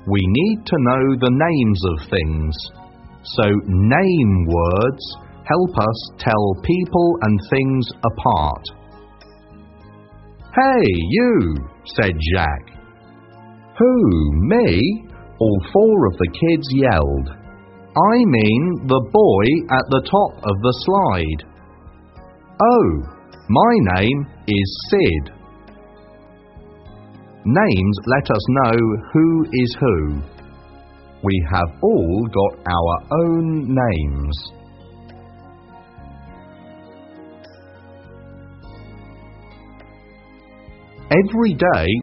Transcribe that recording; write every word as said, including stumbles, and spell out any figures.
We need to know the names of things. So name words help us tell people and things apart. "Hey, you," said Jack. "Who, me?" all four of the kids yelled. "I mean the boy at the top of the slide." "Oh, my name is Sid." Names let us know who is who. We have all got our own names. Every day